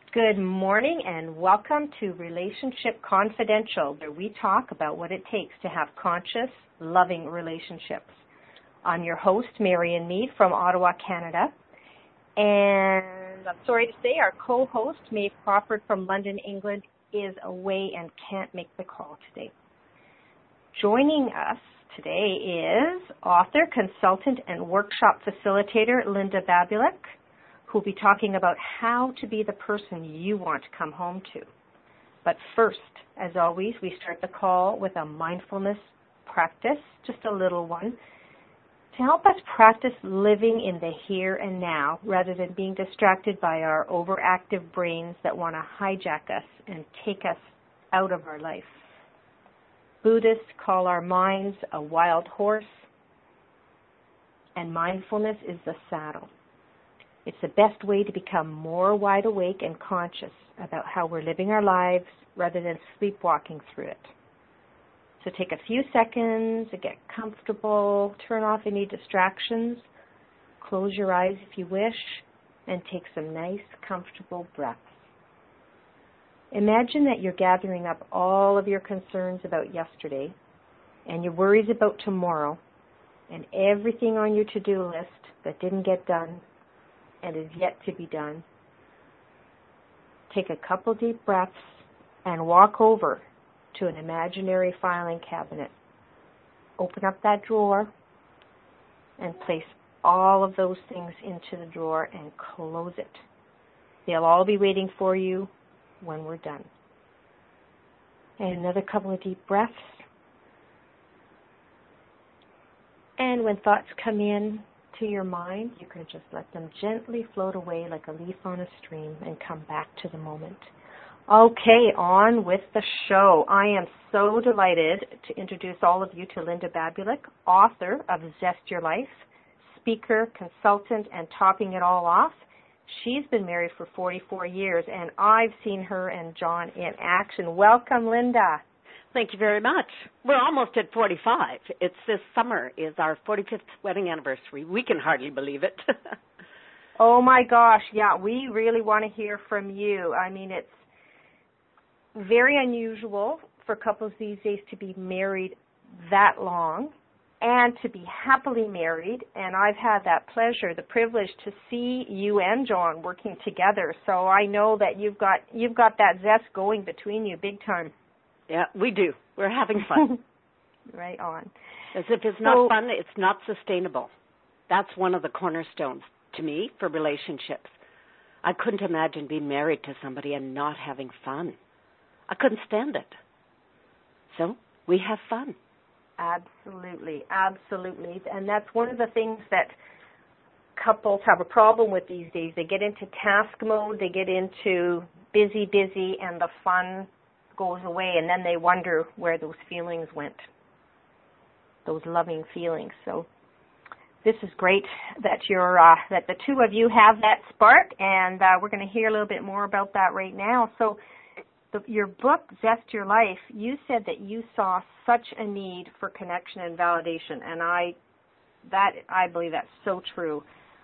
Good morning and welcome to Relationship Confidential, where we talk about what it takes to have conscious, loving relationships. I'm your host, Marian Mead from Ottawa, Canada. And I'm sorry to say our co-host, Maeve Crawford from London, England, is away and can't make the call today. Joining us today is author, consultant, and workshop facilitator Linda Babulek, who'll be talking about how to be the person you want to come home to. But first, as always, we start the call with a mindfulness practice, just a little one, to help us practice living in the here and now rather than being distracted by our overactive brains that want to hijack us and take us out of our life. Buddhists call our minds a wild horse, and mindfulness is the saddle. It's the best way to become more wide awake and conscious about how we're living our lives rather than sleepwalking through it. So take a few seconds to get comfortable, turn off any distractions, close your eyes if you wish, and take some nice, comfortable breaths. Imagine that you're gathering up all of your concerns about yesterday and your worries about tomorrow and everything on your to-do list that didn't get done and is yet to be done. Take a couple deep breaths and walk over to an imaginary filing cabinet. Open up that drawer and place all of those things into the drawer and close it. They'll all be waiting for you when we're done. And another couple of deep breaths. And when thoughts come in to your mind, you can just let them gently float away like a leaf on a stream and come back to the moment. Okay, on with the show. I am so delighted to introduce all of you to Linda Babulek, author of Zest Your Life, speaker, consultant, and topping it all off. She's been married for 44 years, and I've seen her and John in action. Welcome, Linda. Thank you very much. We're almost at 45. It's this summer is our 45th wedding anniversary. We can hardly believe it. Oh, my gosh. Yeah, we really want to hear from you. I mean, it's very unusual for couples these days to be married that long and to be happily married. And I've had that pleasure, the privilege to see you and John working together. So I know that you've got that zest going between you big time. Yeah, we do. We're having fun. Right on. As if it's not fun, it's not sustainable. That's one of the cornerstones to me for relationships. I couldn't imagine being married to somebody and not having fun. I couldn't stand it. So we have fun. Absolutely, absolutely. And that's one of the things that couples have a problem with these days. They get into task mode, they get into busy, and the fun goes away, and then they wonder where those feelings went, those loving feelings. So this is great that that the two of you have that spark, and we're going to hear a little bit more about that right now. So your book, Zest Your Life, you said that you saw such a need for connection and validation, and I believe that's so true.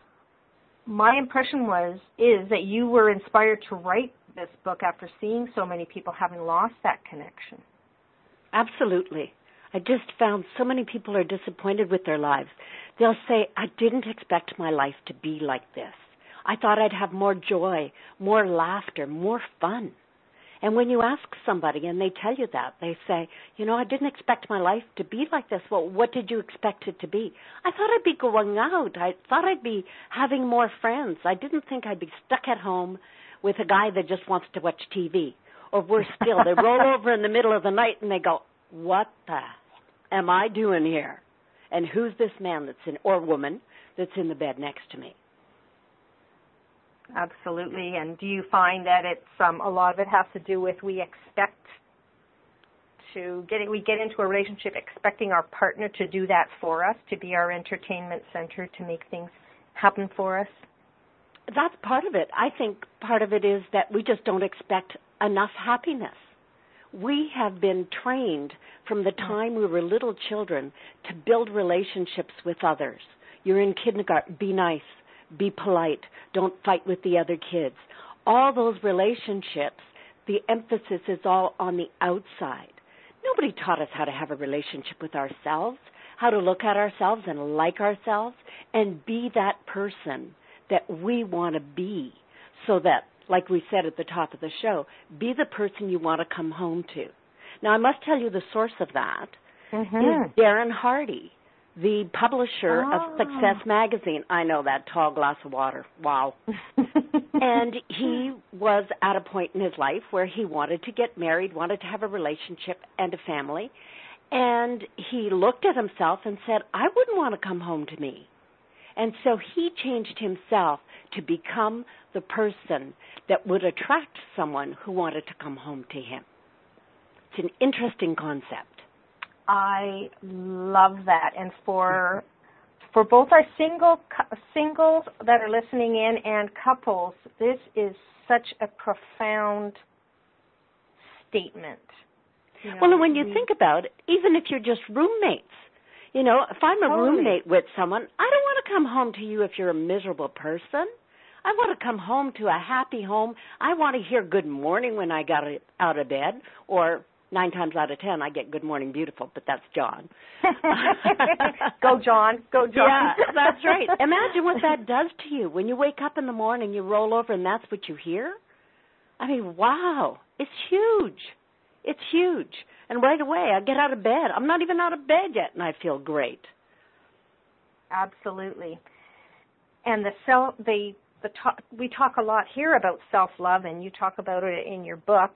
My impression is that you were inspired to write this book after seeing so many people having lost that connection. Absolutely. I just found so many people are disappointed with their lives. They'll say, I didn't expect my life to be like this. I thought I'd have more joy, more laughter, more fun. And when you ask somebody and they tell you that, they say, I didn't expect my life to be like this. Well, what did you expect it to be? I thought I'd be going out. I thought I'd be having more friends. I didn't think I'd be stuck at home with a guy that just wants to watch TV. Or worse still, they roll over in the middle of the night and they go, what the am I doing here? And who's this man or woman that's in the bed next to me? Absolutely. And do you find that it's a lot of it has to do with we get into a relationship expecting our partner to do that for us, to be our entertainment center, to make things happen for us? That's part of it. I think part of it is that we just don't expect enough happiness. We have been trained from the time we were little children to build relationships with others. You're in kindergarten, be nice, be polite, don't fight with the other kids. all those relationships, the emphasis is all on the outside. Nobody taught us how to have a relationship with ourselves, how to look at ourselves and like ourselves and be that person that we want to be, so that, like we said at the top of the show, be the person you want to come home to. Now, I must tell you the source of that is Darren Hardy, the publisher of Success Magazine. I know, that tall glass of water. Wow. And he was at a point in his life where he wanted to get married, wanted to have a relationship and a family. And he looked at himself and said, I wouldn't want to come home to me. And so he changed himself to become the person that would attract someone who wanted to come home to him. It's an interesting concept. I love that. And for both our singles that are listening in and couples, this is such a profound statement. You know, well, and when you think about it, even if you're just roommates, you know, if I'm a roommate with someone, I don't want to come home to you if you're a miserable person. I want to come home to a happy home. I want to hear good morning when I got out of bed, or 9 times out of 10, I get good morning beautiful, but that's John. Go, John. Go, John. Yeah, that's right. Imagine what that does to you. When you wake up in the morning, you roll over, and that's what you hear. I mean, wow, it's huge. It's huge. And right away, I get out of bed. I'm not even out of bed yet, and I feel great. Absolutely. And we talk a lot here about self-love, and you talk about it in your book.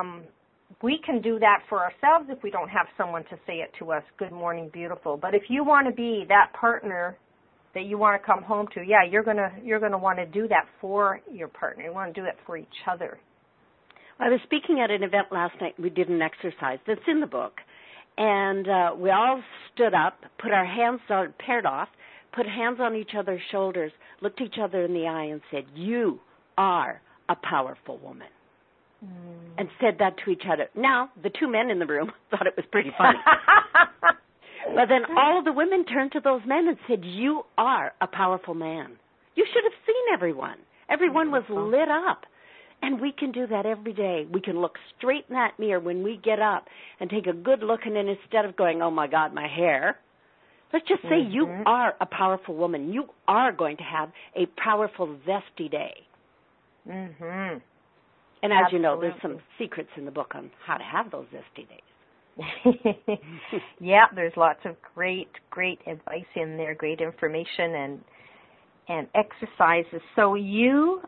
We can do that for ourselves if we don't have someone to say it to us, good morning, beautiful. But if you want to be that partner that you want to come home to, yeah, you're gonna want to do that for your partner. You want to do it for each other. I was speaking at an event last night. We did an exercise that's in the book. And we all stood up, put our hands paired off, put hands on each other's shoulders, looked each other in the eye and said, you are a powerful woman. And said that to each other. Now, the 2 men in the room thought it was pretty funny. But then all of the women turned to those men and said, you are a powerful man. You should have seen everyone. Everyone was lit up. And we can do that every day. We can look straight in that mirror when we get up and take a good look, and then instead of going, oh, my God, my hair, let's just say you are a powerful woman. You are going to have a powerful, zesty day. Mm-hmm. And as you know, there's some secrets in the book on how to have those zesty days. Yeah, there's lots of great advice in there, great information and exercises. So you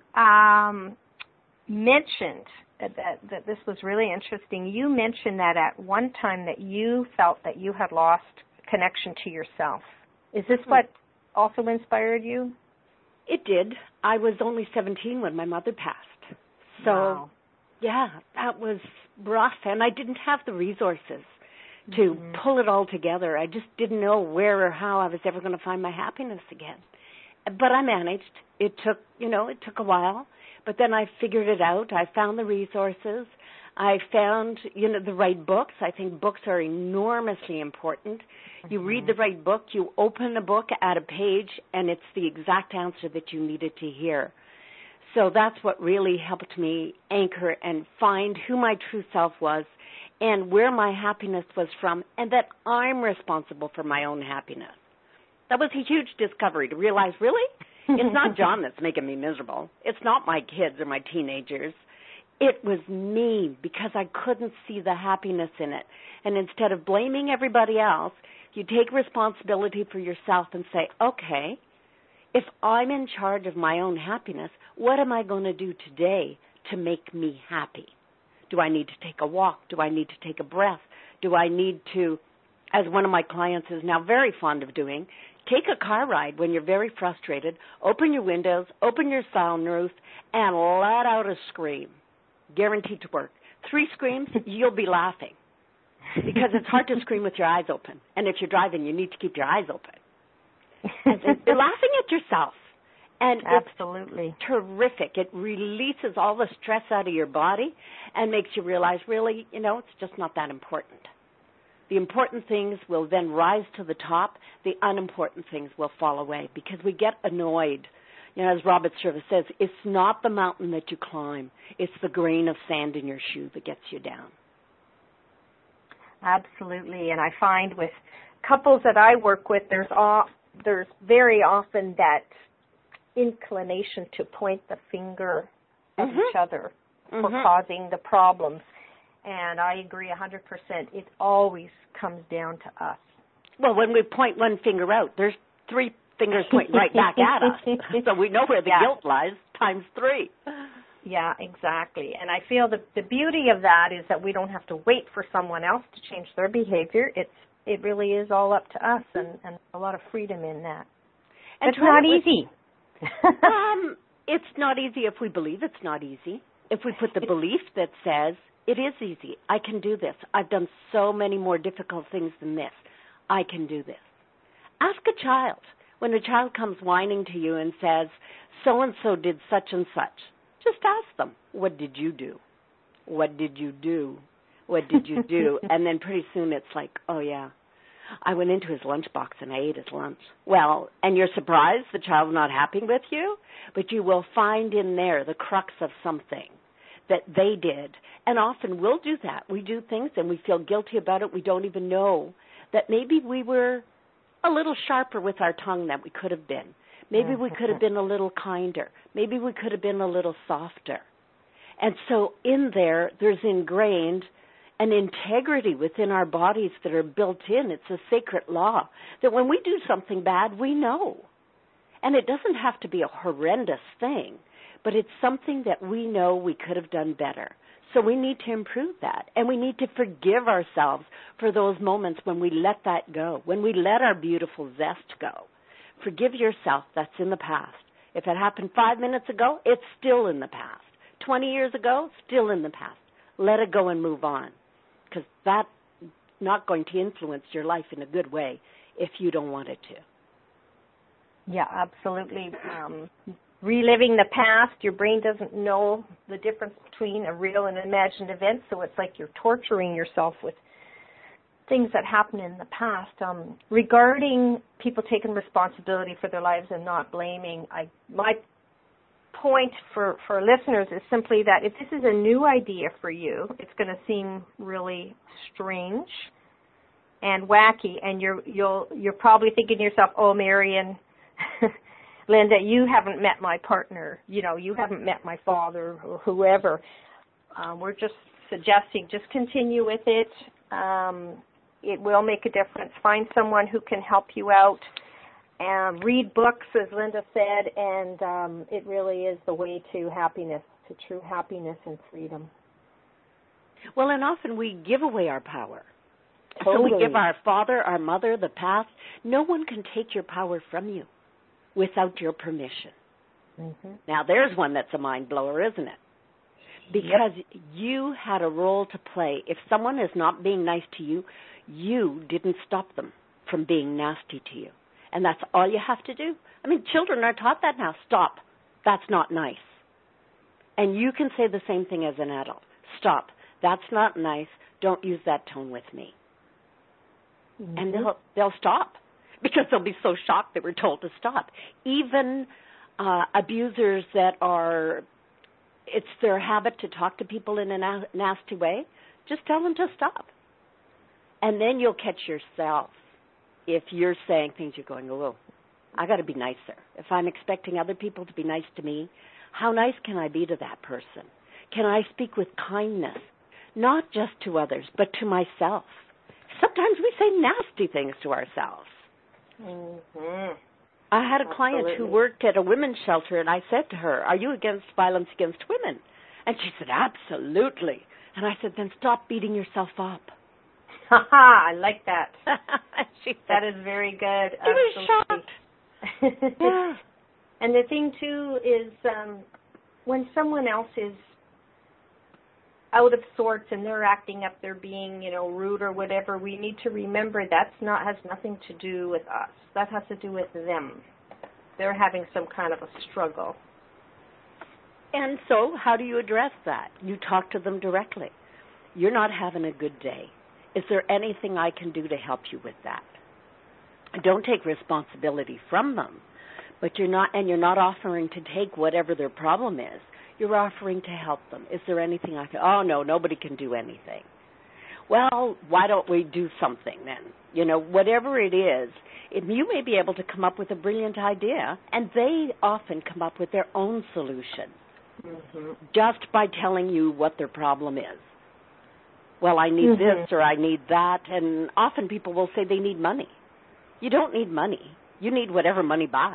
mentioned that this was really interesting. You mentioned that at one time that you felt that you had lost connection to yourself. Is this what also inspired you? It did. I was only 17 when my mother passed. So, wow. Yeah, that was rough, and I didn't have the resources to pull it all together. I just didn't know where or how I was ever going to find my happiness again. But I managed. It took a while, but then I figured it out. I found the resources. I found, the right books. I think books are enormously important. You read the right book, you open a book at a page, and it's the exact answer that you needed to hear. So that's what really helped me anchor and find who my true self was and where my happiness was from, and that I'm responsible for my own happiness. That was a huge discovery to realize, really, it's not John that's making me miserable. It's not my kids or my teenagers. It was me, because I couldn't see the happiness in it. And instead of blaming everybody else, you take responsibility for yourself and say, okay, if I'm in charge of my own happiness, what am I going to do today to make me happy? Do I need to take a walk? Do I need to take a breath? Do I need to, as one of my clients is now very fond of doing, take a car ride when you're very frustrated, open your windows, open your sunroof, and let out a scream. Guaranteed to work. 3 screams, you'll be laughing. Because it's hard to scream with your eyes open. And if you're driving, you need to keep your eyes open. And you're laughing at yourself. And absolutely, it's terrific. It releases all the stress out of your body and makes you realize, really, it's just not that important. The important things will then rise to the top. The unimportant things will fall away because we get annoyed. You know, as Robert Service says, it's not the mountain that you climb. It's the grain of sand in your shoe that gets you down. Absolutely. And I find with couples that I work with, there's very often that inclination to point the finger at each other for causing the problems. And I agree 100%. It always comes down to us. Well, when we point one finger out, there's 3 fingers pointing right back at us. So we know where the guilt lies, times 3. Yeah, exactly. And I feel that the beauty of that is that we don't have to wait for someone else to change their behavior. It really is all up to us, and a lot of freedom in that. And it's not easy. It's not easy if we believe it's not easy. If we put the belief that says, it is easy, I can do this. I've done so many more difficult things than this. I can do this. Ask a child. When a child comes whining to you and says, so-and-so did such and such, just ask them, what did you do? What did you do? What did you do? And then pretty soon it's like, oh, yeah, I went into his lunchbox and I ate his lunch. Well, and you're surprised the child's not happy with you, but you will find in there the crux of something that they did. And often we'll do that. We do things and we feel guilty about it. We don't even know that maybe we were a little sharper with our tongue than we could have been. Maybe we could have been a little kinder. Maybe we could have been a little softer. And so in there's ingrained an integrity within our bodies that are built in. It's a sacred law that when we do something bad, we know. And it doesn't have to be a horrendous thing, but it's something that we know we could have done better. So we need to improve that, and we need to forgive ourselves for those moments when we let that go, when we let our beautiful zest go. Forgive yourself. That's in the past. If it happened 5 minutes ago, it's still in the past. 20 years ago, still in the past. Let it go and move on, because that's not going to influence your life in a good way if you don't want it to. Yeah, absolutely. Reliving the past, your brain doesn't know the difference between a real and imagined event, so it's like you're torturing yourself with things that happened in the past. Regarding people taking responsibility for their lives and not blaming, my point for listeners is simply that if this is a new idea for you, it's going to seem really strange and wacky, and you're probably thinking to yourself, oh, Marion, Linda, you haven't met my partner, you haven't met my father or whoever. We're just suggesting just continue with it. It will make a difference. Find someone who can help you out. Read books, as Linda said, and it really is the way to happiness, to true happiness and freedom. Well, and often we give away our power. Totally. So we give our father, our mother, the past. No one can take your power from you without your permission. Mm-hmm. Now, there's one that's a mind blower, isn't it? Because you had a role to play. If someone is not being nice to you, you didn't stop them from being nasty to you. And that's all you have to do. I mean, children are taught that now. Stop. That's not nice. And you can say the same thing as an adult. Stop. That's not nice. Don't use that tone with me. Mm-hmm. And they'll stop because they'll be so shocked that we're told to stop. Even abusers that it's their habit to talk to people in a nasty way, just tell them to stop. And then you'll catch yourself. If you're saying things, you're going, oh, I got to be nicer. If I'm expecting other people to be nice to me, how nice can I be to that person? Can I speak with kindness, not just to others, but to myself? Sometimes we say nasty things to ourselves. Mm-hmm. I had a client who worked at a women's shelter, and I said to her, are you against violence against women? And she said, absolutely. And I said, then stop beating yourself up. I like that. That is very good. She was shocked. Yeah. And the thing, too, is when someone else is out of sorts and they're acting up, they're being, rude or whatever, we need to remember has nothing to do with us. That has to do with them. They're having some kind of a struggle. And so how do you address that? You talk to them directly. You're not having a good day. Is there anything I can do to help you with that? Don't take responsibility from them, But you're not offering to take whatever their problem is. You're offering to help them. Is there anything I can? Oh, no, nobody can do anything. Well, why don't we do something then? Whatever it is, you may be able to come up with a brilliant idea, and they often come up with their own solution just by telling you what their problem is. Well, I need this or I need that, and often people will say they need money. You don't need money. You need whatever money buys.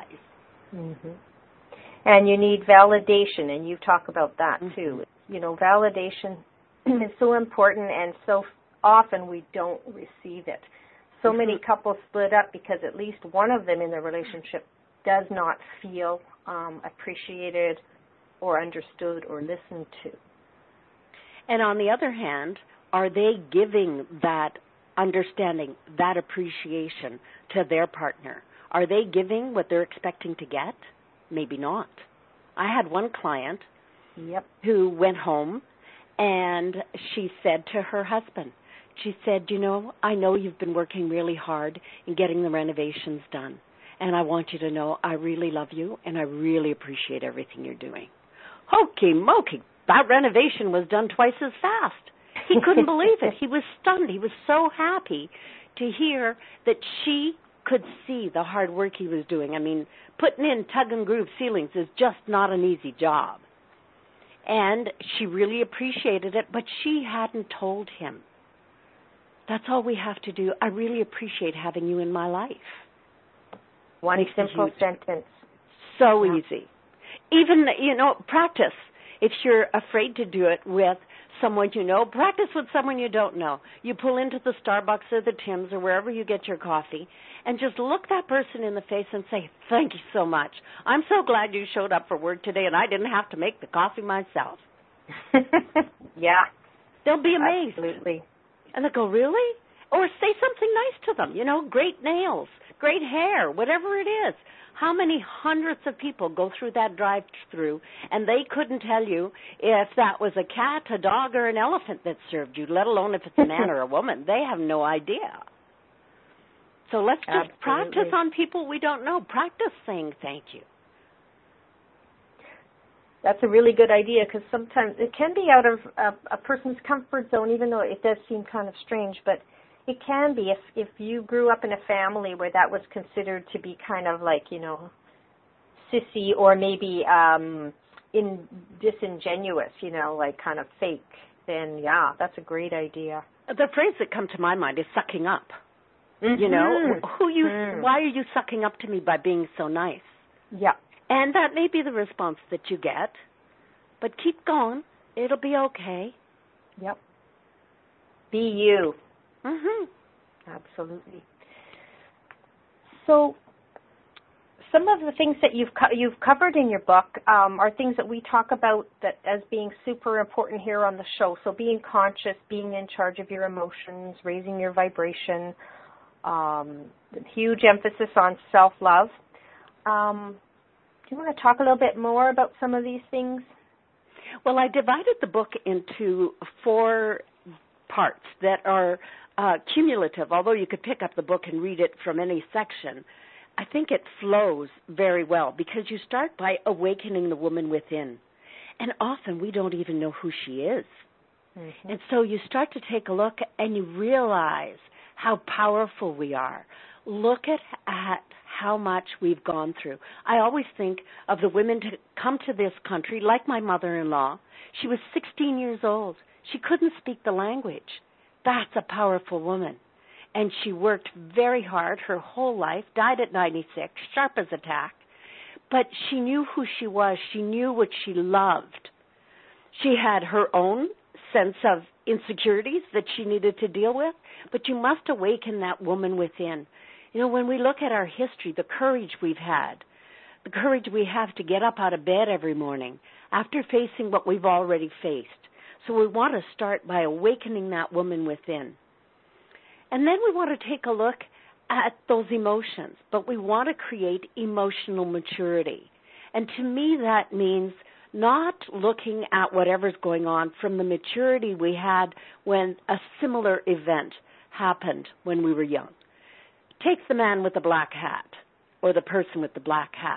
And you need validation, and you talk about that too. Validation is so important, and so often we don't receive it. So many couples split up because at least one of them in the relationship does not feel appreciated or understood or listened to. And on the other hand, are they giving that understanding, that appreciation to their partner? Are they giving what they're expecting to get? Maybe not. I had one client who went home, and she said to her husband, she said, I know you've been working really hard in getting the renovations done, and I want you to know I really love you, and I really appreciate everything you're doing. Hokey mokey, that renovation was done twice as fast. He couldn't believe it. He was stunned. He was so happy to hear that she could see the hard work he was doing. I mean, putting in tug and groove ceilings is just not an easy job. And she really appreciated it, but she hadn't told him. That's all we have to do. I really appreciate having you in my life. One simple sentence. So easy. Even, practice. If you're afraid to do it with someone you know, practice with someone you don't know. You pull into the Starbucks or the Tim's or wherever you get your coffee and just look that person in the face and say, thank you so much. I'm so glad you showed up for work today and I didn't have to make the coffee myself. Yeah. They'll be amazed. Absolutely. And they'll go, really? Or say something nice to them, great nails, great hair, whatever it is. How many hundreds of people go through that drive-through and they couldn't tell you if that was a cat, a dog, or an elephant that served you, let alone if it's a man or a woman. They have no idea. So let's just practice on people we don't know. Practice saying thank you. That's a really good idea because sometimes it can be out of a person's comfort zone, even though it does seem kind of strange. But it can be if you grew up in a family where that was considered to be kind of like, sissy or maybe disingenuous, like kind of fake, then, yeah, that's a great idea. The phrase that comes to my mind is sucking up. Why are you sucking up to me by being so nice? Yeah. And that may be the response that you get, but keep going. It'll be okay. Yep. Be you. Absolutely. So some of the things that you've covered in your book are things that we talk about that as being super important here on the show. So being conscious, being in charge of your emotions, raising your vibration, huge emphasis on self-love. Do you want to talk a little bit more about some of these things? Well, I divided the book into 4 parts that are cumulative. Although you could pick up the book and read it from any section, I think it flows very well because you start by awakening the woman within. And often we don't even know who she is. And so you start to take a look and you realize how powerful we are. Look at how much we've gone through. I always think of the women to come to this country, like my mother-in-law. She was 16 years old. She couldn't speak the language. That's a powerful woman. And she worked very hard her whole life, died at 96, sharp as a tack. But she knew who she was. She knew what she loved. She had her own sense of insecurities that she needed to deal with, but you must awaken that woman within. When we look at our history, the courage we've had, the courage we have to get up out of bed every morning after facing what we've already faced. So we want to start by awakening that woman within. And then we want to take a look at those emotions, but we want to create emotional maturity. And to me, that means not looking at whatever's going on from the maturity we had when a similar event happened when we were young. Take the man with the black hat or the person with the black hat.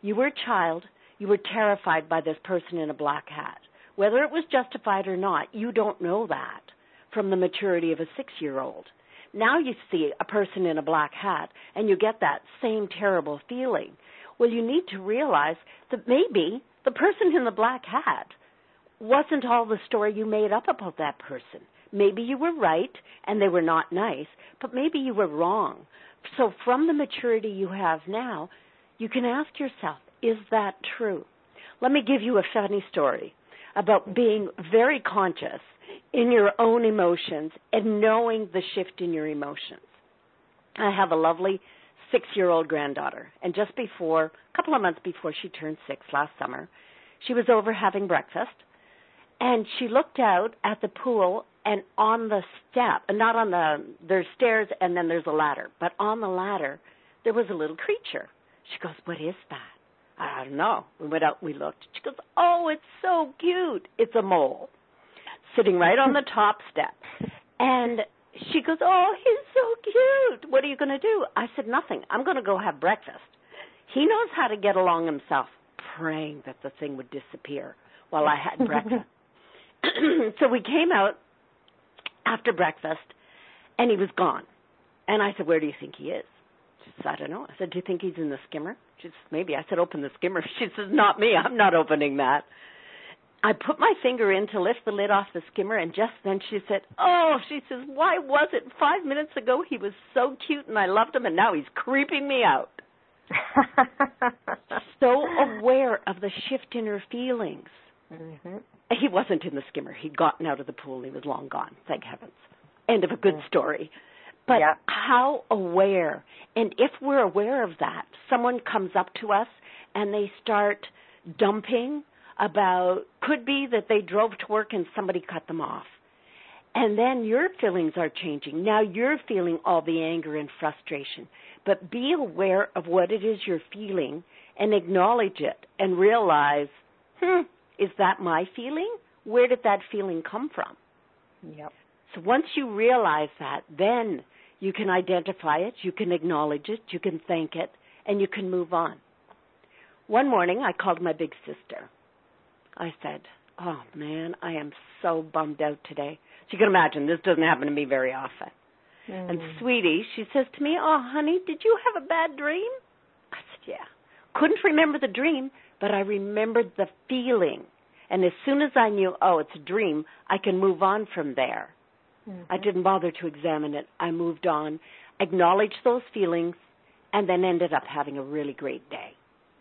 You were a child. You were terrified by this person in a black hat. Whether it was justified or not, you don't know that from the maturity of a 6-year-old. Now you see a person in a black hat and you get that same terrible feeling. Well, you need to realize that maybe the person in the black hat wasn't all the story you made up about that person. Maybe you were right and they were not nice, but maybe you were wrong. So from the maturity you have now, you can ask yourself, is that true? Let me give you a funny story about being very conscious in your own emotions and knowing the shift in your emotions. I have a lovely 6-year-old granddaughter, and just before, a couple of months before she turned 6 last summer, she was over having breakfast, and she looked out at the pool, and on the step, not on there's stairs and then there's a ladder, but on the ladder, there was a little creature. She goes, what is that? I don't know. We went out, we looked. She goes, oh, it's so cute. It's a mole sitting right on the top step. And she goes, oh, he's so cute. What are you going to do? I said, nothing. I'm going to go have breakfast. He knows how to get along himself, praying that the thing would disappear while I had breakfast. So we came out after breakfast, and he was gone. And I said, where do you think he is? She said, I don't know. I said, do you think he's in the skimmer? She said, maybe. I said, open the skimmer. She says, not me. I'm not opening that. I put my finger in to lift the lid off the skimmer, and just then she said, oh, she says, why was it 5 minutes ago he was so cute and I loved him, and now he's creeping me out. So aware of the shift in her feelings. Mm-hmm. He wasn't in the skimmer. He'd gotten out of the pool. He was long gone, thank heavens. End of a good story. But how aware, and if we're aware of that, someone comes up to us and they start dumping about, could be that they drove to work and somebody cut them off. And then your feelings are changing. Now you're feeling all the anger and frustration. But be aware of what it is you're feeling and acknowledge it and realize, is that my feeling? Where did that feeling come from? Yep. So once you realize that, then you can identify it, you can acknowledge it, you can thank it, and you can move on. One morning, I called my big sister. I said, oh, man, I am so bummed out today. So you can imagine, this doesn't happen to me very often. And Sweetie, she says to me, oh, honey, did you have a bad dream? I said, yeah. Couldn't remember the dream, but I remembered the feeling. And as soon as I knew, oh, it's a dream, I can move on from there. I didn't bother to examine it. I moved on, acknowledged those feelings, and then ended up having a really great day.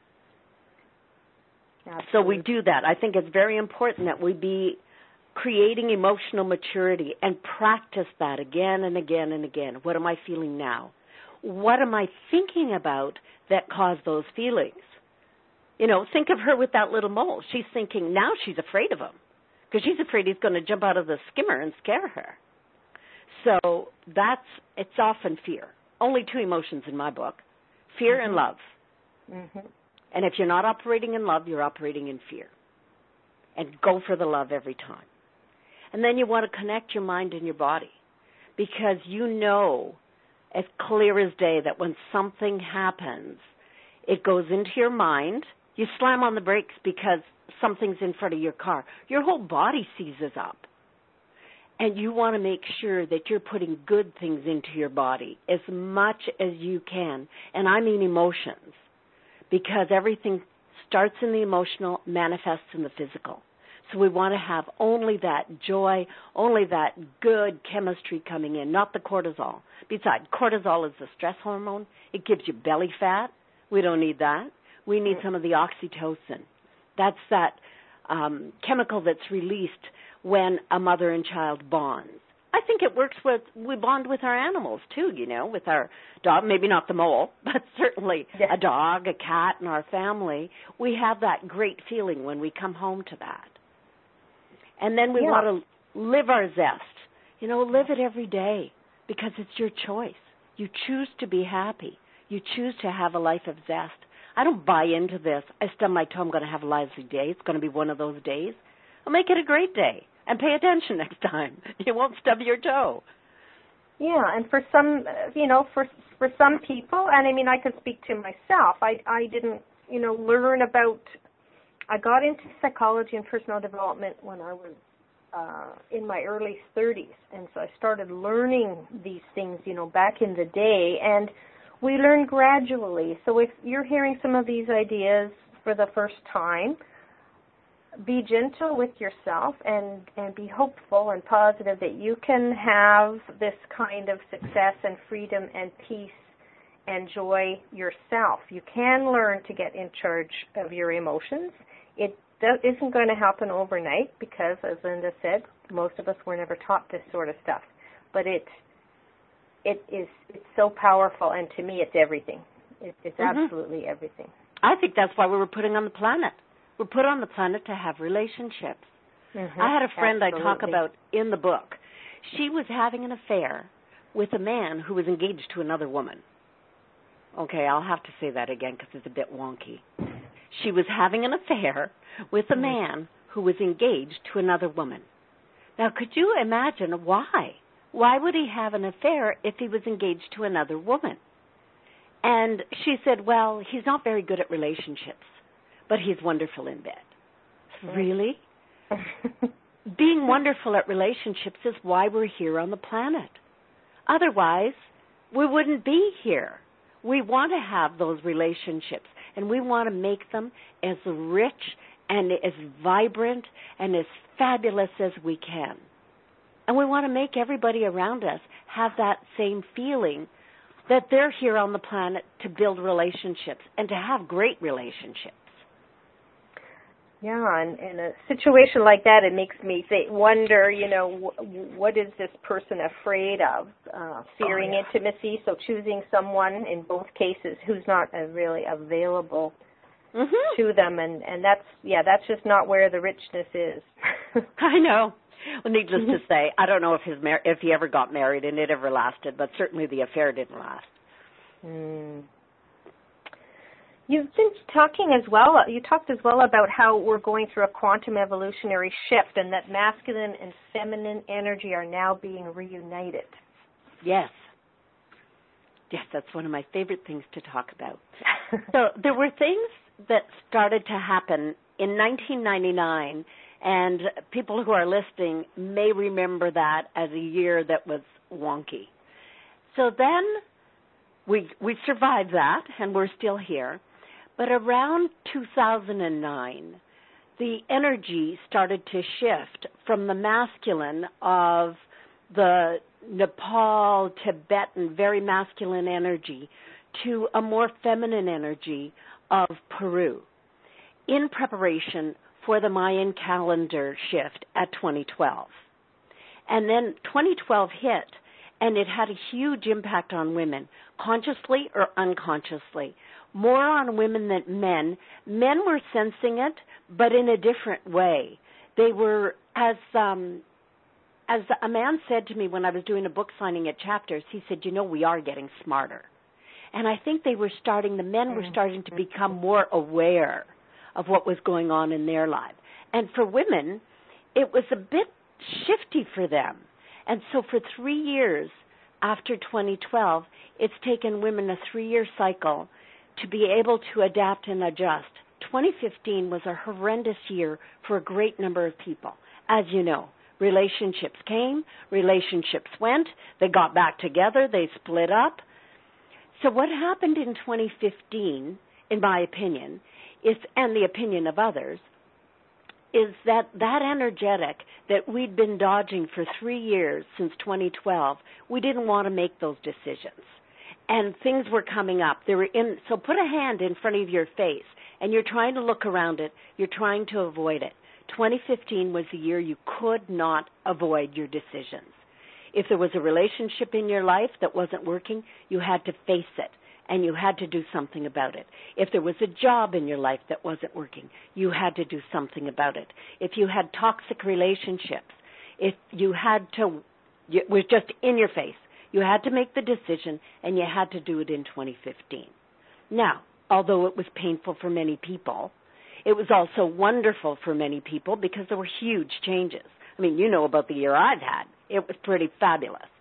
Absolutely. So we do that. I think it's very important that we be creating emotional maturity and practice that again and again and again. What am I feeling now? What am I thinking about that caused those feelings? You know, think of her with that little mole. She's thinking now she's afraid of him because she's afraid he's going to jump out of the skimmer and scare her. So it's often fear. Only 2 emotions in my book, fear and love. And if you're not operating in love, you're operating in fear. And go for the love every time. And then you want to connect your mind and your body because you know as clear as day that when something happens, it goes into your mind. You slam on the brakes because something's in front of your car. Your whole body seizes up. And you want to make sure that you're putting good things into your body as much as you can. And I mean emotions, because everything starts in the emotional, manifests in the physical. So we want to have only that joy, only that good chemistry coming in, not the cortisol. Besides, cortisol is the stress hormone. It gives you belly fat. We don't need that. We need some of the oxytocin. That's that chemical that's released when a mother and child bonds. I think it works we bond with our animals too, you know, with our dog, maybe not the mole, but certainly a dog, a cat in our family. We have that great feeling when we come home to that. And then we want to live our zest. You know, live it every day because it's your choice. You choose to be happy. You choose to have a life of zest. I don't buy into this. I stub my toe, I'm going to have a lively day. It's going to be one of those days. I'll make it a great day. And pay attention next time. You won't stub your toe. Yeah, and for some, you know, for some people, and I mean, I can speak to myself. I didn't learn about, I got into psychology and personal development when I was in my early 30s, and so I started learning these things, back in the day, and we learn gradually. So if you're hearing some of these ideas for the first time, be gentle with yourself and be hopeful and positive that you can have this kind of success and freedom and peace and joy yourself. You can learn to get in charge of your emotions. It isn't going to happen overnight because, as Linda said, most of us were never taught this sort of stuff. But it's so powerful, and to me it's everything. It's absolutely everything. I think that's why we were put on the planet. We're put on the planet to have relationships. I had a friend I talk about in the book. She was having an affair with a man who was engaged to another woman. Okay, I'll have to say that again because it's a bit wonky. She was having an affair with a man who was engaged to another woman. Now, could you imagine why? Why would he have an affair if he was engaged to another woman? And she said, well, he's not very good at relationships, but he's wonderful in bed. Really? Being wonderful at relationships is why we're here on the planet. Otherwise, we wouldn't be here. We want to have those relationships, and we want to make them as rich and as vibrant and as fabulous as we can. And we want to make everybody around us have that same feeling that they're here on the planet to build relationships and to have great relationships. Yeah, and in a situation like that, it makes me wonder, what is this person afraid of? Fearing intimacy, so choosing someone in both cases who's not really available to them, and that's just not where the richness is. I know. Well, needless to say, I don't know if he ever got married and it ever lasted, but certainly the affair didn't last. You've been talking as well, you talked as well about how we're going through a quantum evolutionary shift and that masculine and feminine energy are now being reunited. Yes. Yes, that's one of my favorite things to talk about. So there were things that started to happen in 1999, and people who are listening may remember that as a year that was wonky. So then we survived that, and we're still here. But around 2009, the energy started to shift from the masculine of the Nepal, Tibetan, very masculine energy to a more feminine energy of Peru in preparation for the Mayan calendar shift at 2012. And then 2012 hit, and it had a huge impact on women, consciously or unconsciously. More on women than men. Men were sensing it, but in a different way. They were, as a man said to me when I was doing a book signing at Chapters, he said, we are getting smarter. And I think the men were starting to become more aware of what was going on in their life. And for women, it was a bit shifty for them. And so for 3 years after 2012, it's taken women a 3-year cycle to be able to adapt and adjust. 2015 was a horrendous year for a great number of people. As you know, relationships came, relationships went, they got back together, they split up. So what happened in 2015, in my opinion, and the opinion of others, is that energetic that we'd been dodging for 3 years since 2012, we didn't want to make those decisions. And things were coming up. So put a hand in front of your face, and you're trying to look around it. You're trying to avoid it. 2015 was the year you could not avoid your decisions. If there was a relationship in your life that wasn't working, you had to face it, and you had to do something about it. If there was a job in your life that wasn't working, you had to do something about it. If you had toxic relationships, it was just in your face. You had to make the decision, and you had to do it in 2015. Now, although it was painful for many people, it was also wonderful for many people because there were huge changes. I mean, you know about the year I've had. It was pretty fabulous.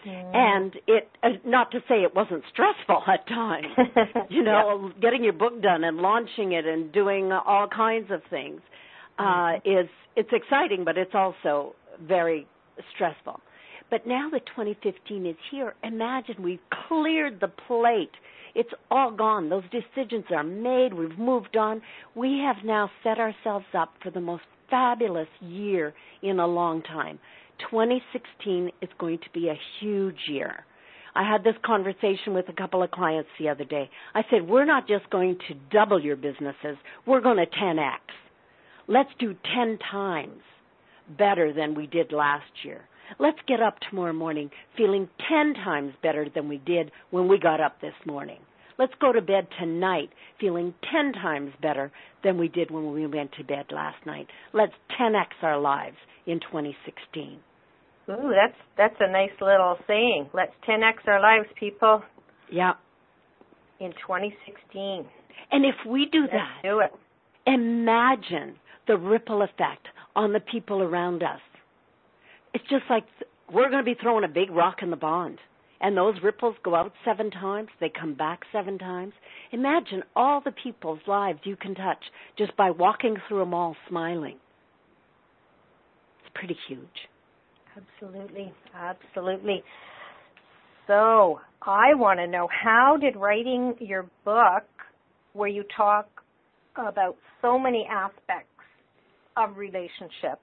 And it, not to say it wasn't stressful at times, getting your book done and launching it and doing all kinds of things it's exciting, but it's also very stressful. But now that 2015 is here, imagine we've cleared the plate. It's all gone. Those decisions are made. We've moved on. We have now set ourselves up for the most fabulous year in a long time. 2016 is going to be a huge year. I had this conversation with a couple of clients the other day. I said, we're not just going to double your businesses. We're going to 10X. Let's do 10 times better than we did last year. Let's get up tomorrow morning feeling 10 times better than we did when we got up this morning. Let's go to bed tonight feeling 10 times better than we did when we went to bed last night. Let's 10X our lives in 2016. Ooh, that's a nice little saying. Let's 10X our lives, people. Yeah. In 2016. And if we do that, do it. Imagine the ripple effect on the people around us. It's just like we're going to be throwing a big rock in the pond, and those ripples go out 7 times. They come back 7 times. Imagine all the people's lives you can touch just by walking through a mall smiling. It's pretty huge. Absolutely, absolutely. So I want to know, how did writing your book, where you talk about so many aspects of relationships,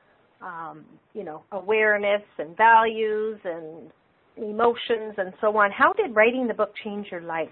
awareness and values and emotions and so on, how did writing the book change your life?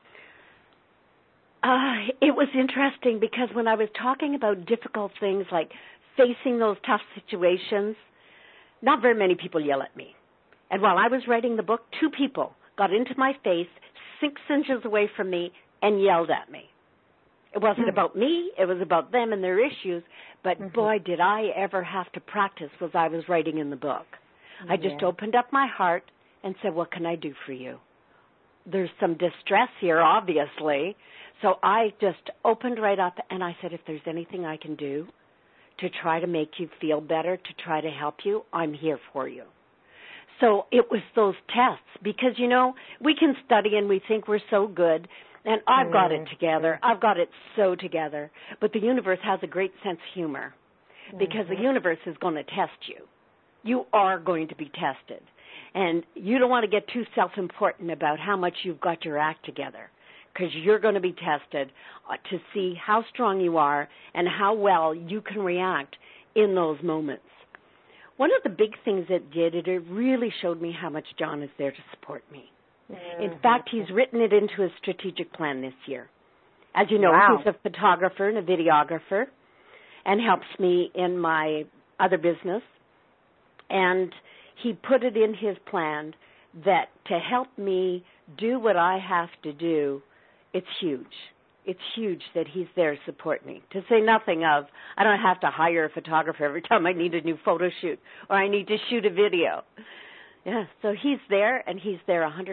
It was interesting because when I was talking about difficult things like facing those tough situations, not very many people yell at me. And while I was writing the book, 2 people got into my face 6 inches away from me and yelled at me. It wasn't about me. It was about them and their issues. But boy, did I ever have to practice as I was writing in the book. I just opened up my heart and said, what can I do for you? There's some distress here, obviously. So I just opened right up and I said, if there's anything I can do to try to make you feel better, to try to help you, I'm here for you. So it was those tests because, we can study and we think we're so good. And I've got it together. I've got it so together. But the universe has a great sense of humor because the universe is going to test you. You are going to be tested. And you don't want to get too self-important about how much you've got your act together because you're going to be tested to see how strong you are and how well you can react in those moments. One of the big things it did, it really showed me how much John is there to support me. In fact, he's written it into his strategic plan this year. As you know, he's a photographer and a videographer and helps me in my other business. And he put it in his plan that to help me do what I have to do, it's huge. It's huge that he's there to support me. To say nothing of, I don't have to hire a photographer every time I need a new photo shoot or I need to shoot a video. Yeah, so he's there, and he's there 100%.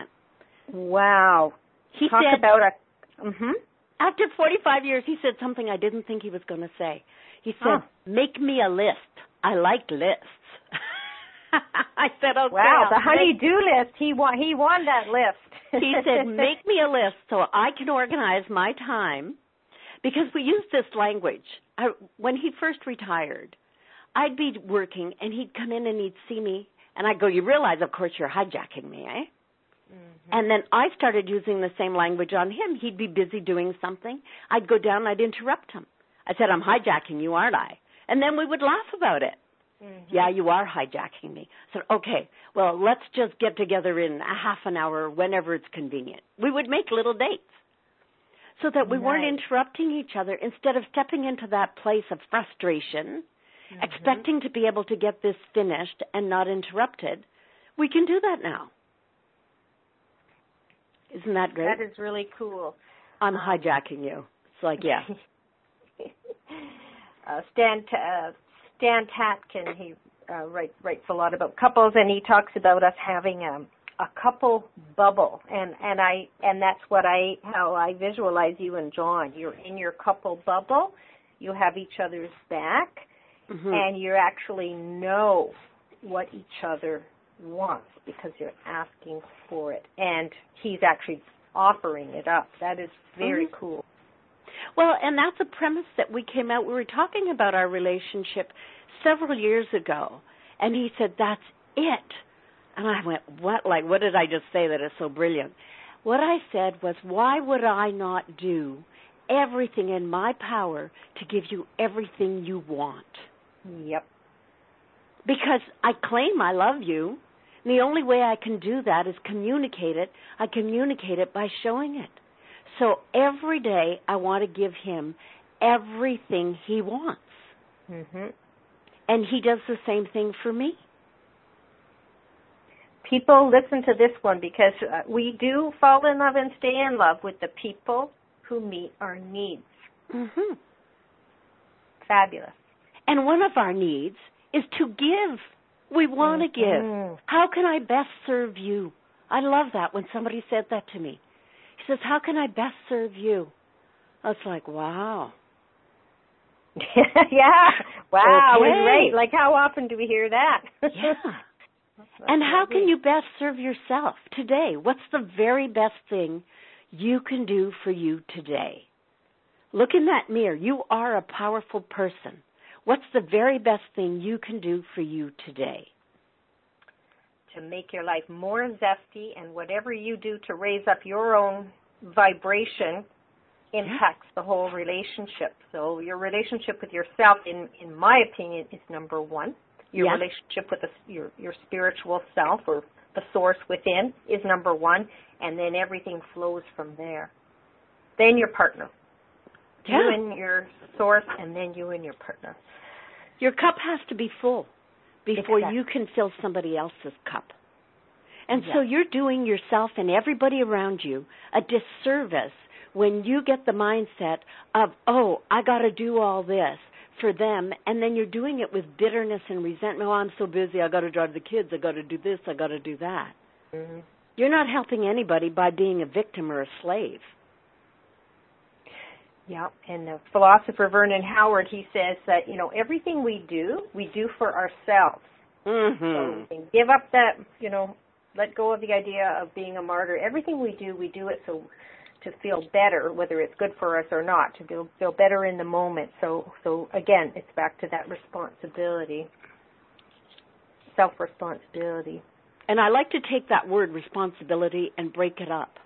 Wow. He Talk said, about after 45 years, he said something I didn't think he was going to say. He said, make me a list. I like lists. I said, okay. Wow, the honey-do list. He won that list. He said, make me a list so I can organize my time, because we use this language. When he first retired, I'd be working, and he'd come in and he'd see me, and I'd go, you realize, of course, you're hijacking me, eh? And then I started using the same language on him. He'd be busy doing something. I'd go down and I'd interrupt him. I said, I'm hijacking you, aren't I? And then we would laugh about it. Yeah, you are hijacking me. I said, okay, well, let's just get together in a half an hour whenever it's convenient. We would make little dates so that we weren't interrupting each other. Instead of stepping into that place of frustration, expecting to be able to get this finished and not interrupted, we can do that now. Isn't that great? That is really cool. I'm hijacking you. It's like, yeah. Stan Tatkin, he writes a lot about couples, and he talks about us having a couple bubble, and that's how I visualize you and John. You're in your couple bubble. You have each other's back, and you actually know what each other wants because you're asking for it. And he's actually offering it up. That is very cool. Well, and that's a premise that we were talking about our relationship several years ago. And he said, that's it. And I went, what? Like, what did I just say that is so brilliant? What I said was, why would I not do everything in my power to give you everything you want? Yep. Because I claim I love you. And the only way I can do that is communicate it. I communicate it by showing it. So every day I want to give him everything he wants. Mm-hmm. And he does the same thing for me. People, listen to this one, because we do fall in love and stay in love with the people who meet our needs. Mm-hmm. Fabulous. And one of our needs is to give. We want to give. How can I best serve you? I love that when somebody said that to me. He says, how can I best serve you? I was like, wow. Yeah. Wow. Okay. Right. Like, how often do we hear that? Yeah. And how can you best serve yourself today? What's the very best thing you can do for you today? Look in that mirror. You are a powerful person. What's the very best thing you can do for you today? To make your life more zesty, and whatever you do to raise up your own vibration impacts the whole relationship. So your relationship with yourself, in my opinion, is number one. Your relationship with your spiritual self, or the source within, is number one, and then everything flows from there. Then your partner. You and your source, and then you and your partner. Your cup has to be full before you can fill somebody else's cup. And so you're doing yourself and everybody around you a disservice when you get the mindset of, oh, I got to do all this for them, and then you're doing it with bitterness and resentment. Oh, I'm so busy, I got to drive the kids, I got to do this, I got to do that. Mm-hmm. You're not helping anybody by being a victim or a slave. Yeah, and the philosopher Vernon Howard, he says that, everything we do for ourselves. Mm-hmm. So we can give up that, let go of the idea of being a martyr. Everything we do it so to feel better, whether it's good for us or not, to feel better in the moment. So again, it's back to that responsibility, self-responsibility. And I like to take that word responsibility and break it up.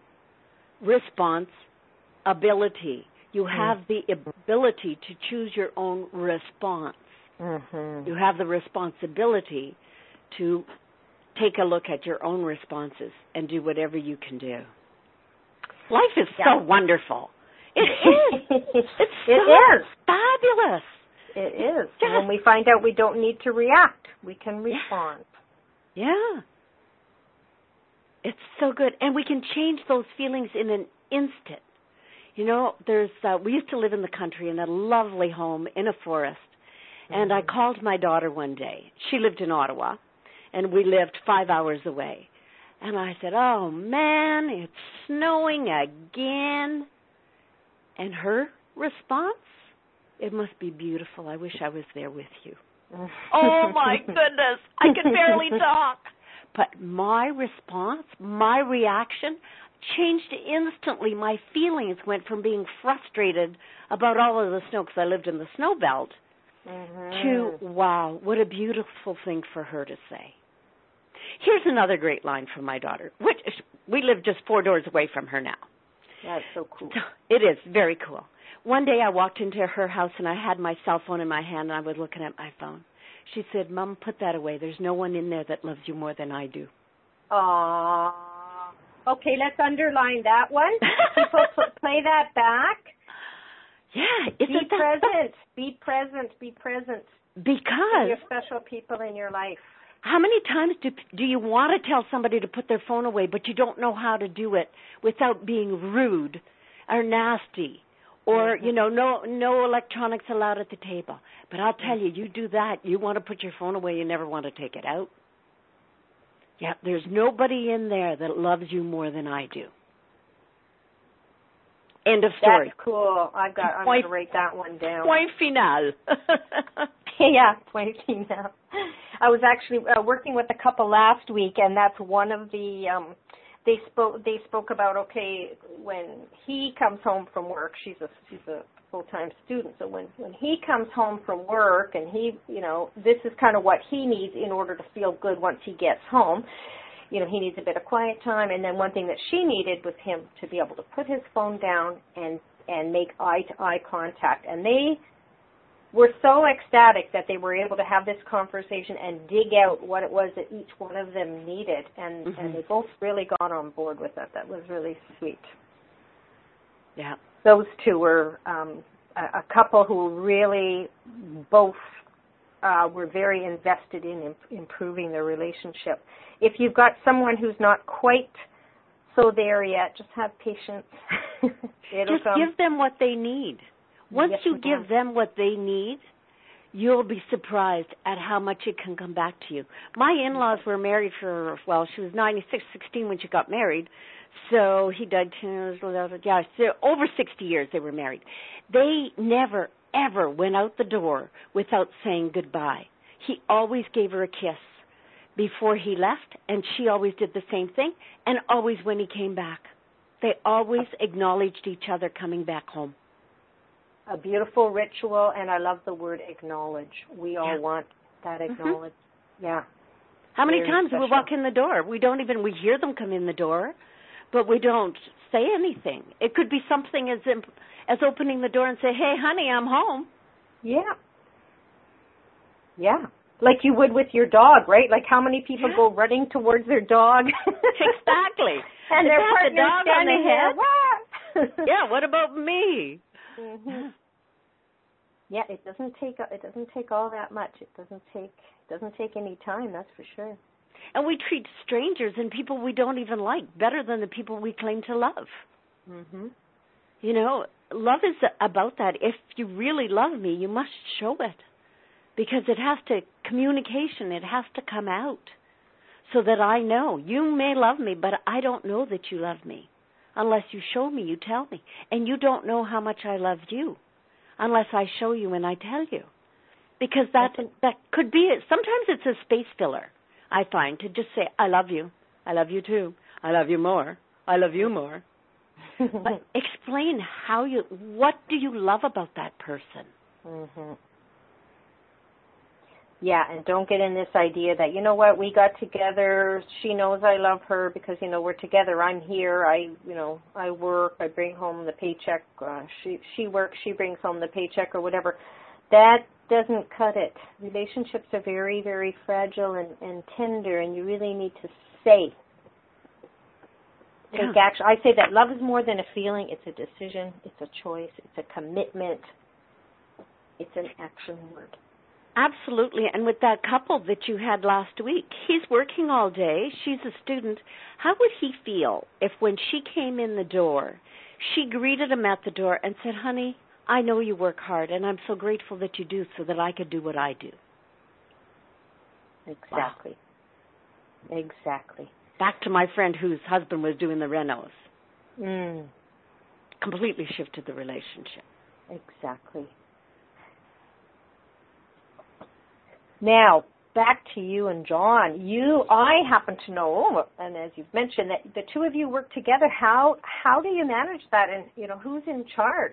Responsibility. You have the ability to choose your own response. Mm-hmm. You have the responsibility to take a look at your own responses and do whatever you can do. Life is so wonderful. It is. It is fabulous. It is. Just, when we find out we don't need to react, we can respond. Yeah. It's so good. And we can change those feelings in an instant. We used to live in the country in a lovely home in a forest. And I called my daughter one day. She lived in Ottawa, and we lived 5 hours away. And I said, oh, man, it's snowing again. And her response, it must be beautiful. I wish I was there with you. Oh, my goodness. I can barely talk. But my response, my reaction changed instantly. My feelings went from being frustrated about all of the snow, because I lived in the snow belt, to, wow, what a beautiful thing for her to say. Here's another great line from my daughter, which we live just 4 doors away from her now. That's so cool. It is very cool. One day I walked into her house and I had my cell phone in my hand and I was looking at my phone. She said, Mom, put that away. There's no one in there that loves you more than I do. Aww. Okay, let's underline that one. People, play that back. Yeah. Be present. Be present. Be present. Because your special people in your life. How many times do you want to tell somebody to put their phone away, but you don't know how to do it without being rude or nasty or, no electronics allowed at the table? But I'll tell you, you do that, you want to put your phone away, you never want to take it out. Yeah, there's nobody in there that loves you more than I do. End of story. That's cool. I'm going to write that one down. Point final. Yeah, point final. I was actually working with a couple last week, and that's one of the they spoke about, okay, when he comes home from work, she's a full-time student, so when he comes home from work and he, this is kind of what he needs in order to feel good once he gets home. He needs a bit of quiet time, and then one thing that she needed was him to be able to put his phone down and make eye-to-eye contact. And they were so ecstatic that they were able to have this conversation and dig out what it was that each one of them needed, and they both really got on board with it. That was really sweet. Yeah. Those two were a couple who really both were very invested in improving their relationship. If you've got someone who's not quite so there yet, just have patience. Just give them what they need. Once you give them what they need, you'll be surprised at how much it can come back to you. My in-laws were married for, she was 16 when she got married. So he died, so over 60 years they were married. They never, ever went out the door without saying goodbye. He always gave her a kiss before he left, and she always did the same thing, and always when he came back. They always acknowledged each other coming back home. A beautiful ritual, and I love the word acknowledge. We all want that acknowledge. Yeah. How many times do we walk in the door? We hear them come in the door, but we don't say anything. It could be something as opening the door and say, hey, honey, I'm home. Yeah. Yeah. Like you would with your dog, right? Like how many people go running towards their dog? Exactly. And their partner's standing there. Yeah, what about me? Mm-hmm. Yeah, it doesn't take all that much. It doesn't take any time, that's for sure. And we treat strangers and people we don't even like better than the people we claim to love. Mm-hmm. Love is about that. If you really love me, you must show it. Because communication, it has to come out so that I know. You may love me, but I don't know that you love me. Unless you show me, you tell me. And you don't know how much I loved you unless I show you and I tell you. Because that could be it. Sometimes it's a space filler, I find, to just say, I love you. I love you too. I love you more. I love you more. But explain what do you love about that person? Mm-hmm. Yeah, and don't get in this idea that, we got together, she knows I love her because, we're together, I'm here, I work, I bring home the paycheck, she works, she brings home the paycheck or whatever. That doesn't cut it. Relationships are very, very fragile and tender, and you really need to take action. I say that love is more than a feeling, it's a decision, it's a choice, it's a commitment, it's an action word. Absolutely. And with that couple that you had last week, he's working all day. She's a student. How would he feel if when she came in the door, she greeted him at the door and said, honey, I know you work hard, and I'm so grateful that you do so that I could do what I do. Exactly. Wow. Exactly. Back to my friend whose husband was doing the renos. Completely shifted the relationship. Exactly. Now, back to you and John. I happen to know, and as you've mentioned, that the two of you work together. How do you manage that, and who's in charge?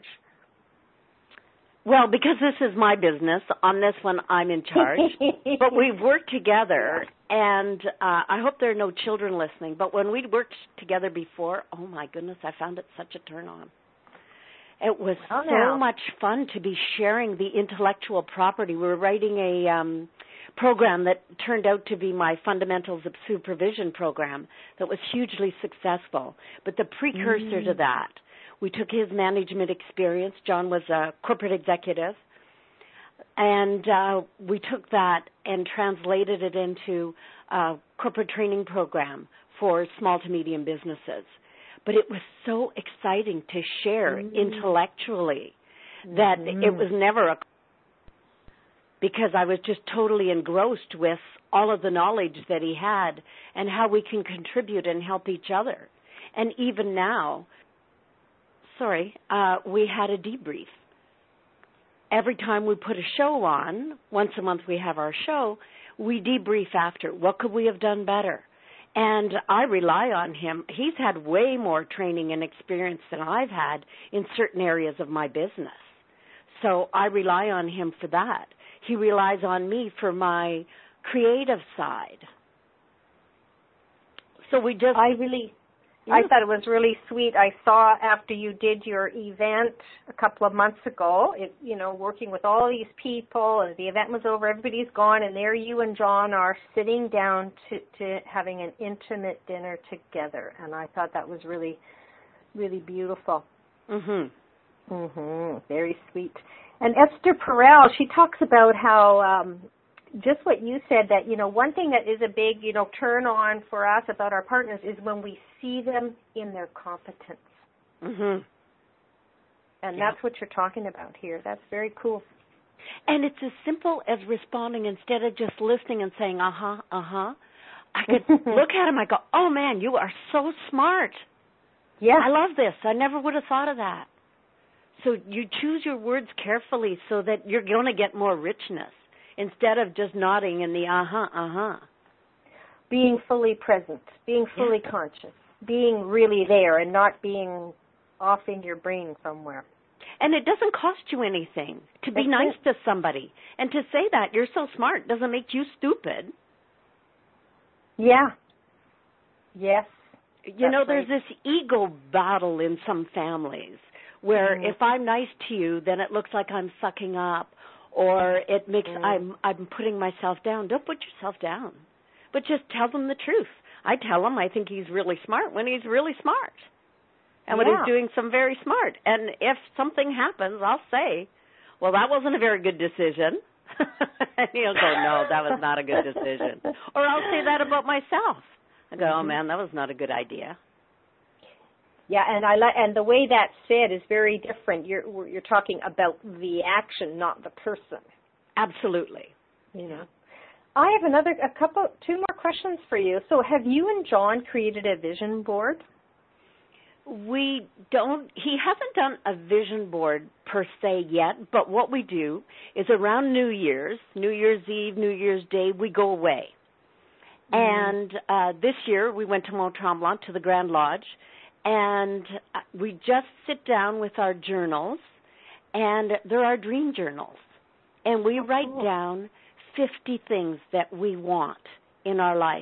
Well, because this is my business, on this one I'm in charge. But we work together, and I hope there are no children listening. But when we worked together before, oh my goodness, I found it such a turn on. It was so much fun to be sharing the intellectual property. We were writing a program that turned out to be my Fundamentals of Supervision program that was hugely successful. But the precursor to that, we took his management experience. John was a corporate executive. And we took that and translated it into a corporate training program for small to medium businesses. But it was so exciting to share intellectually that it was never because I was just totally engrossed with all of the knowledge that he had and how we can contribute and help each other. And even now, we had a debrief. every time we put a show on, once a month we have our show, we debrief after. What could we have done better? And I rely on him. He's had way more training and experience than I've had in certain areas of my business. So I rely on him for that. He relies on me for my creative side. So we just... I thought it was really sweet. I saw after you did your event a couple of months ago, working with all these people, and the event was over, everybody's gone, and there you and John are sitting down to having an intimate dinner together. And I thought that was really, really beautiful. Very sweet. And Esther Perel, she talks about how just what you said, that, one thing that is a big, turn on for us about our partners is when we see them in their competence. And that's what you're talking about here. That's very cool. And it's as simple as responding instead of just listening and saying, I could look at him, I go, oh, man, you are so smart. Yeah. I love this. I never would have thought of that. So you choose your words carefully so that you're going to get more richness instead of just nodding in the Being fully present, being fully conscious, being really there and not being off in your brain somewhere. And it doesn't cost you anything to be nice to somebody. And to say that you're so smart doesn't make you stupid. Yeah. Yes. There's this ego battle in some families where if I'm nice to you, then it looks like I'm sucking up, or it makes I'm putting myself down. Don't put yourself down, but just tell them the truth. I tell him I think he's really smart when he's really smart, and when he's doing some very smart. And if something happens, I'll say, well, that wasn't a very good decision. And he'll go, no, that was not a good decision. Or I'll say that about myself. I go, oh, man, that was not a good idea. Yeah, and the way that's said is very different. You're talking about the action, not the person. Absolutely. I have two more questions for you. So have you and John created a vision board? We don't. He hasn't done a vision board per se yet, but what we do is around New Year's Eve, New Year's Day, we go away. And this year we went to Mont Tremblant to the Grand Lodge, and we just sit down with our journals, and they're our dream journals. And we write down 50 things that we want in our life.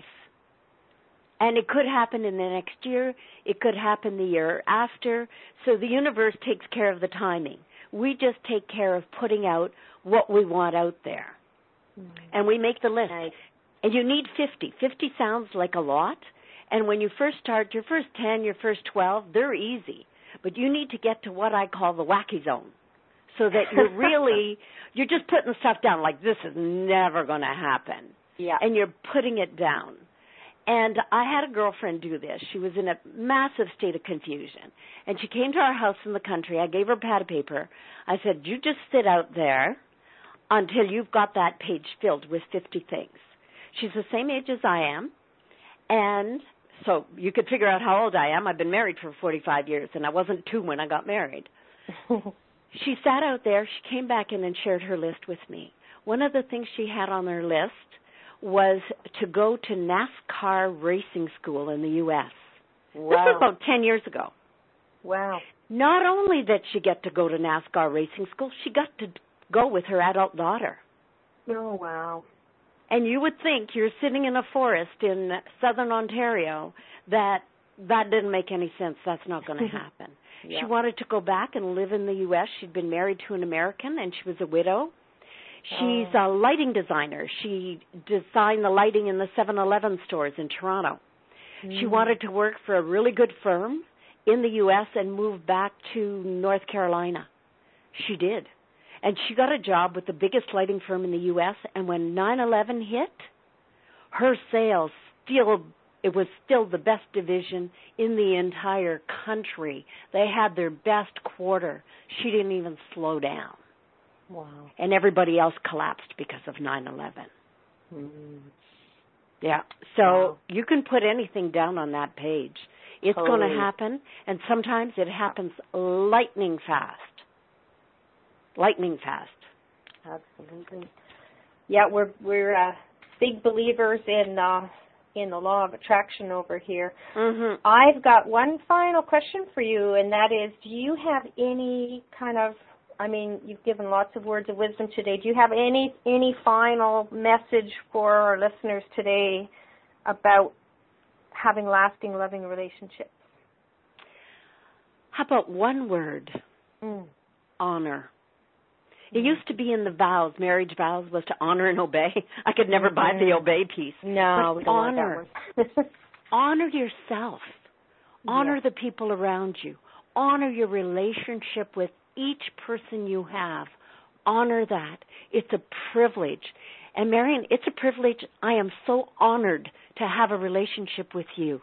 And it could happen in the next year. It could happen the year after. So the universe takes care of the timing. We just take care of putting out what we want out there. And we make the list. Nice. And you need 50. 50 sounds like a lot. And when you first start, your first 10, your first 12, they're easy. But you need to get to what I call the wacky zone, so that you're just putting stuff down like this is never going to happen. Yeah. And you're putting it down. And I had a girlfriend do this. She was in a massive state of confusion. And she came to our house in the country. I gave her a pad of paper. I said, you just sit out there until you've got that page filled with 50 things. She's the same age as I am. And so you could figure out how old I am. I've been married for 45 years, and I wasn't 2 when I got married. She sat out there. She came back in and shared her list with me. One of the things she had on her list was to go to NASCAR racing school in the U.S. Wow. This was about 10 years ago. Wow. Not only did she get to go to NASCAR racing school, she got to go with her adult daughter. Oh, wow. And you would think you're sitting in a forest in southern Ontario that didn't make any sense. That's not going to happen. Yeah. She wanted to go back and live in the U.S. She'd been married to an American, and she was a widow. She's a lighting designer. She designed the lighting in the 7-Eleven stores in Toronto. She wanted to work for a really good firm in the U.S. and move back to North Carolina. She did. And she got a job with the biggest lighting firm in the U.S., and when 9/11 hit, her sales it was still the best division in the entire country. They had their best quarter. She didn't even slow down. Wow. And everybody else collapsed because of 9/11. Yeah. So you can put anything down on that page. It's going to happen, and sometimes it happens lightning fast. lightning fast. Absolutely. Yeah, we're big believers in the law of attraction over here. Mm-hmm. I've got one final question for you, and that is, do you have any kind of, I mean, you've given lots of words of wisdom today. Do you have any final message for our listeners today about having lasting, loving relationships? How about one word? Honor. It used to be in the vows, marriage vows, was to honor and obey. I could never buy the obey piece. No, but we don't honor. want that one. Honor yourself. Honor the people around you. Honor your relationship with each person you have. Honor that. It's a privilege. And Marian, it's a privilege. I am so honored to have a relationship with you.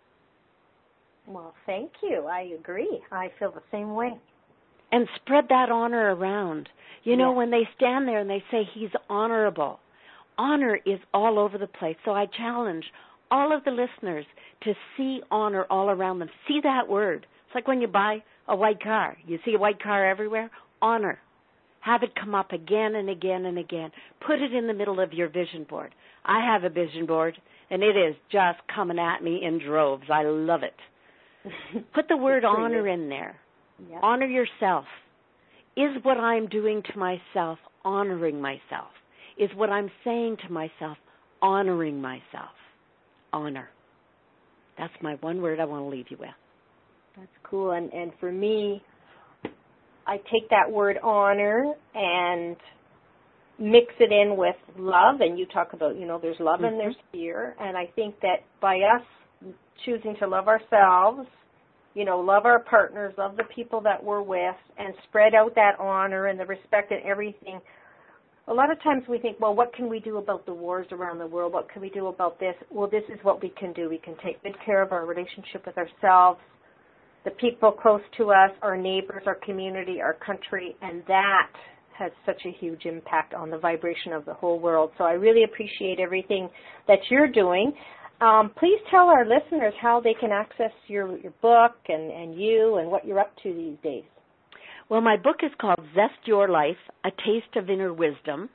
Well, thank you. I agree. I feel the same way. And spread that honor around. You know, when they stand there and they say he's honorable, honor is all over the place. So I challenge all of the listeners to see honor all around them. See that word. It's like when you buy a white car. You see a white car everywhere. Honor. Have it come up again and again and again. Put it in the middle of your vision board. I have a vision board, and it is just coming at me in droves. I love it. Put the word honor in there. Yep. Honor yourself. Is what I'm doing to myself honoring myself? Is what I'm saying to myself honoring myself? Honor. That's my one word I want to leave you with. That's cool. And for me, I take that word honor and mix it in with love. And you talk about, you know, there's love and there's fear. And I think that by us choosing to love ourselves, you know, love our partners, love the people that we're with, and spread out that honor and the respect and everything. A lot of times we think, well, what can we do about the wars around the world? What can we do about this? Well, this is what we can do. We can take good care of our relationship with ourselves, the people close to us, our neighbors, our community, our country, and that has such a huge impact on the vibration of the whole world. So I really appreciate everything that you're doing. Please tell our listeners how they can access your book and you and what you're up to these days. Well, my book is called Zest Your Life, A Taste of Inner Wisdom,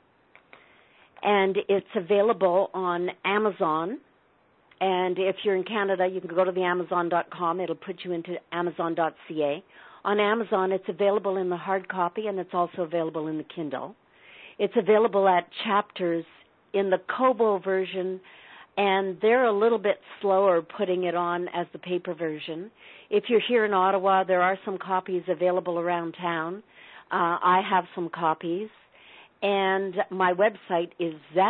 and it's available on Amazon. And if you're in Canada, you can go to the Amazon.com. It'll put you into Amazon.ca. On Amazon, it's available in the hard copy, and it's also available in the Kindle. It's available at Chapters in the Kobo version, and they're a little bit slower putting it on as the paper version. If you're here in Ottawa, there are some copies available around town. I have some copies. And my website is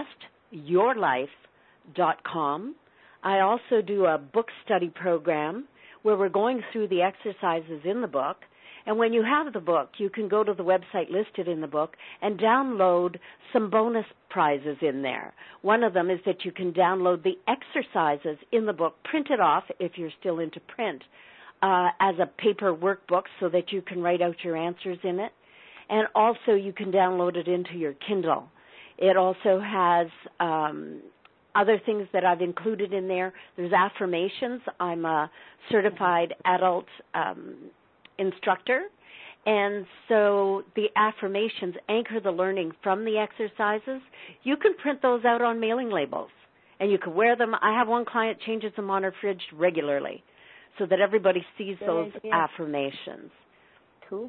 zestyourlife.com. I also do a book study program where we're going through the exercises in the book. And when you have the book, you can go to the website listed in the book and download some bonus prizes in there. One of them is that you can download the exercises in the book, print it off if you're still into print, as a paper workbook so that you can write out your answers in it. And also you can download it into your Kindle. It also has other things that I've included in there. There's affirmations. I'm a certified adult instructor, and so the affirmations anchor the learning from the exercises. You can print those out on mailing labels, and you can wear them. I have one client changes them on her fridge regularly so that everybody sees those affirmations. Cool.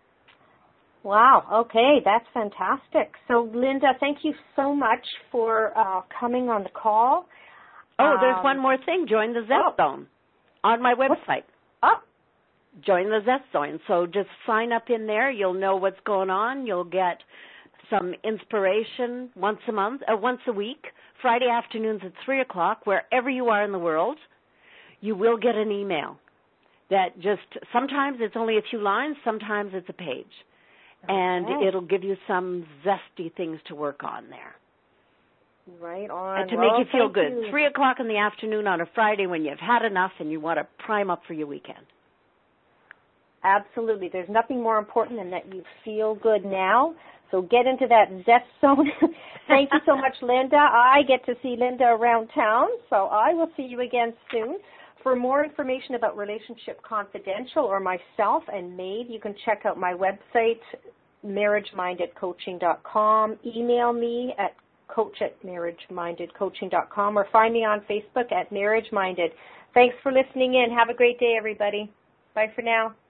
Wow. Okay, that's fantastic. So, Linda, thank you so much for coming on the call. Oh, there's one more thing. Join the Zest Zone on my website. Join the Zest Zone. So just sign up in there. You'll know what's going on. You'll get some inspiration once a week, Friday afternoons at 3 o'clock, wherever you are in the world. You will get an email that sometimes it's only a few lines, sometimes it's a page. And it'll give you some zesty things to work on there. Right on. And to make you feel good. 3 o'clock in the afternoon on a Friday when you've had enough and you want to prime up for your weekend. Absolutely. There's nothing more important than that you feel good now. So get into that Zest Zone. Thank you so much, Linda. I get to see Linda around town, so I will see you again soon. For more information about Relationship Confidential or myself and Maeve, you can check out my website, marriagemindedcoaching.com. Email me at coach@marriagemindedcoaching.com or find me on Facebook at Marriage Minded. Thanks for listening in. Have a great day, everybody. Bye for now.